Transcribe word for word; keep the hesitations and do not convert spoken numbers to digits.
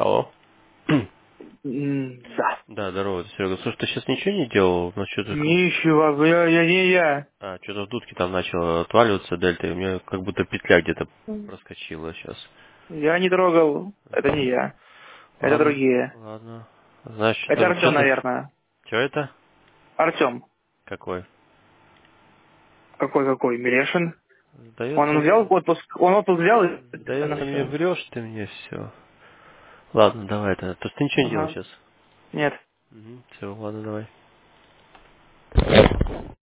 Алло. М, Да. Да, здорово, Серега. Слушай, ты сейчас ничего не делал? Ну, что-то как... Ничего, я, я не я. А, что-то в дудке там начало отваливаться, дельта, и у меня как будто петля где-то проскочила сейчас. Я не трогал. Это не я. Это Ладно, другие. ладно. Значит, Это что, Артем, что ты... наверное. Что это? Артем. Какой? Какой-какой? Мирешин. Он, Сдается он взял мне... отпуск. Он отпуск взял и на Сдается мне, все. врешь ты мне все. Ладно, давай тогда. То есть ты ничего не делал Ага. сейчас? Нет. Угу. Все, ладно, давай.